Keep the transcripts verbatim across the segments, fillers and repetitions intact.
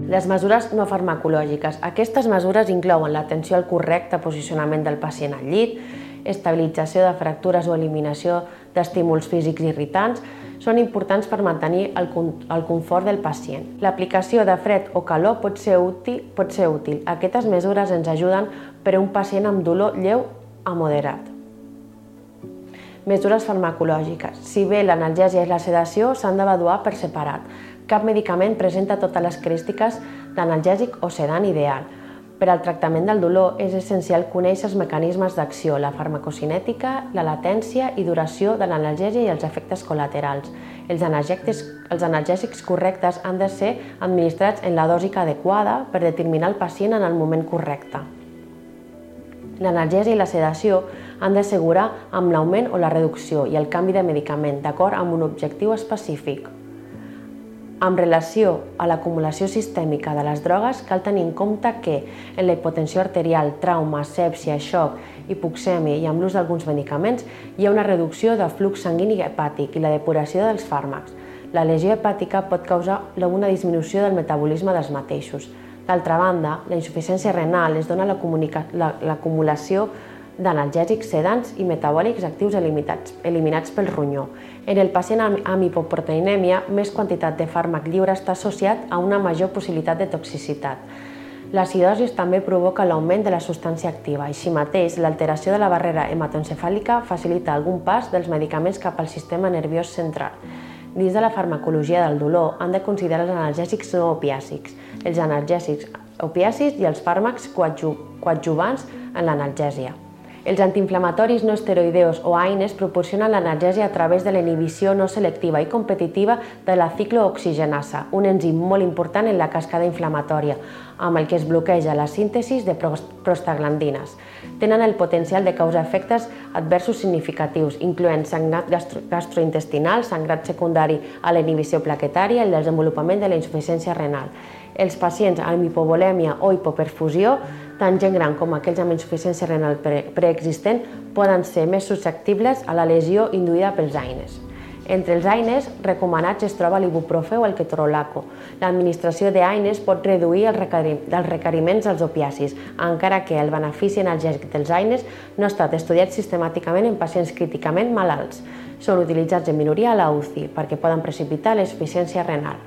Les mesures no farmacològiques. Aquestes mesures inclouen l'atenció al correcte posicionament del pacient al llit, estabilització de fractures o eliminació d'estímuls físics irritants, són importants per mantenir el, el confort del pacient. L'aplicació de fred o calor pot ser útil, pot ser útil. Aquestes mesures ens ajuden per a un pacient amb dolor lleu a moderat. Mesures farmacològiques. Si bé l'analgèsia i la sedació s'han d'avaluar per separat. Cap medicament presenta totes les característiques d'analgèsic o sedant ideal. Per al tractament del dolor és essencial conèixer els mecanismes d'acció, la farmacocinètica, la latència i duració de l'analgèsia i els efectes col·laterals. Els analgèsics, els analgèsics correctes han de ser administrats en la dosi adequada per determinar el pacient en el moment correcte. L'analgèsia i la sedació han d'assegurar amb l'augment o la reducció i el canvi de medicament d'acord amb un objectiu específic. En relació a l'acumulació sistèmica de les drogues, cal tenir en compte que en la hipotensió arterial, trauma, sèpsia, xoc, hipoxèmia i amb l'ús d'alguns medicaments hi ha una reducció de flux sanguini hepàtic i la depuració dels fàrmacs. La lesió hepàtica pot causar una disminució del metabolisme dels mateixos. D'altra banda, la insuficiència renal es dona l'acumulació d'analgèsics sedants i metabòlics actius eliminats pel ronyó. En el pacient amb hipoproteinèmia, més quantitat de fàrmac lliure està associat a una major possibilitat de toxicitat. L'acidosi també provoca l'augment de la substància activa. Així mateix, l'alteració de la barrera hematoencefàlica facilita algun pas dels medicaments cap al sistema nerviós central. Dins de la farmacologia del dolor, han de considerar els analgèsics no opiàcids, els analgèsics opiàcids i els fàrmacs coadjuvants en l'analgèsia. Els antiinflamatoris no esteroideus o AINES proporcionen l'analgèsia a través de la inhibició no selectiva i competitiva de la ciclooxigenasa, un enzim molt important en la cascada inflamatòria, amb el que es bloqueja la síntesi de prostaglandines. Tenen el potencial de causar efectes adversos significatius, incloent sangrat gastrointestinal, sangrat secundari a la inhibició plaquetària i el desenvolupament de la insuficiència renal. Els pacients amb hipovolèmia o hipoperfusió, tant gent gran com aquells amb insuficiència renal preexistent, poden ser més susceptibles a la lesió induïda pels AINES. Entre els AINES recomanats es troba l'ibuprofè o el ketorolaco. L'administració d'AINES pot reduir els requeriments als opiacis, encara que el benefici analgèsic dels AINES no ha estat estudiat sistemàticament en pacients críticament malalts. Són utilitzats en minoria a la U C I perquè poden precipitar la insuficiència renal.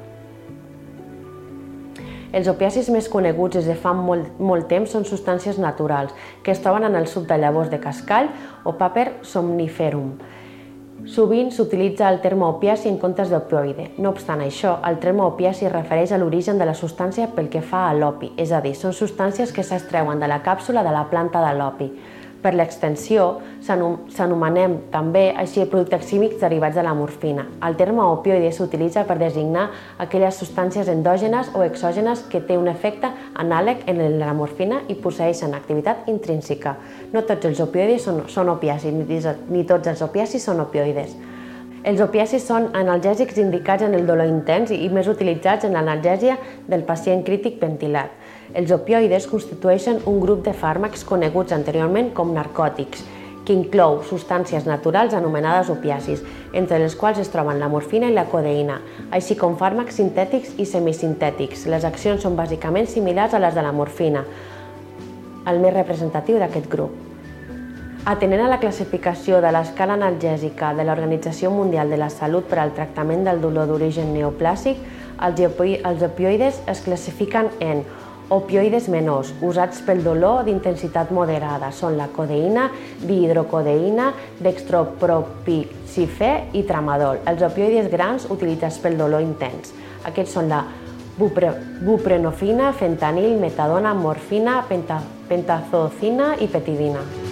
Els opiacis més coneguts des de fa molt, molt temps són substàncies naturals que es troben en el suc de llavors de cascall o Papaver somniferum. Sovint s'utilitza el terme opiaci en comptes d'opioide. No obstant això, el terme opiaci es refereix a l'origen de la substància pel que fa a l'opi, és a dir, són substàncies que s'extreuen de la càpsula de la planta de l'opi. Per l'extensió, s'anomenem també així productes químics derivats de la morfina. El terme opioide s'utilitza per designar aquelles substàncies endògenes o exògenes que té un efecte anàleg en la morfina i posseeixen activitat intrínseca. No tots els opioides són, són opiacis, ni tots els opiacis són opioides. Els opiacis són analgèsics indicats en el dolor intens i més utilitzats en l'analgèsia del pacient crític ventilat. Els opioides constitueixen un grup de fàrmacs coneguts anteriorment com narcòtics, que inclou substàncies naturals anomenades opiacis, entre les quals es troben la morfina i la codeïna, així com fàrmacs sintètics i semisintètics. Les accions són bàsicament similars a les de la morfina, el més representatiu d'aquest grup. Atenent a la classificació de l'escala analgèsica de l'Organització Mundial de la Salut per al tractament del dolor d'origen neoplàsic, els opioides es classifiquen en opioides menors, usats pel dolor d'intensitat moderada. Són la codeïna, dihidrocodeïna, dextropropicifè i tramadol. Els opioides grans utilitzats pel dolor intens. Aquests són la buprenorfina, fentanil, metadona, morfina, pentazocina i petidina.